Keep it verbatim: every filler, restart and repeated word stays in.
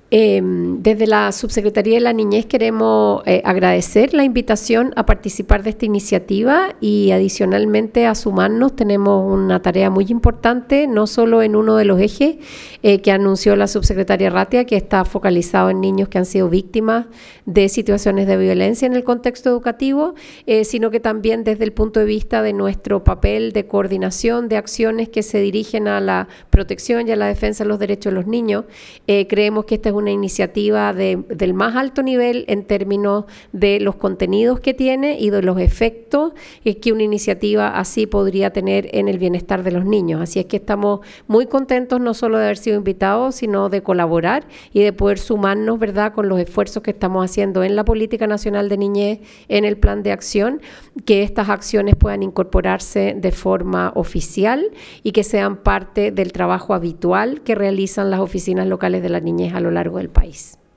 Eh, desde la Subsecretaría de la Niñez queremos eh, agradecer la invitación a participar de esta iniciativa y adicionalmente a sumarnos. Tenemos una tarea muy importante, no solo en uno de los ejes eh, que anunció la Subsecretaria Ratia, que está focalizado en niños que han sido víctimas de situaciones de violencia en el contexto educativo, eh, sino que también desde el punto de vista de nuestro papel de coordinación de acciones que se dirigen a la protección y a la defensa de los derechos de los niños. Eh, creemos que esta es una iniciativa de, del más alto nivel en términos de los contenidos que tiene y de los efectos que una iniciativa así podría tener en el bienestar de los niños. Así es que estamos muy contentos no solo de haber sido invitados, sino de colaborar y de poder sumarnos, ¿verdad?, con los esfuerzos que estamos haciendo en la Política Nacional de Niñez, en el Plan de Acción, que estas acciones puedan incorporarse de forma oficial y que sean parte del trabajo habitual que realizan las oficinas locales de la niñez a lo largo del país.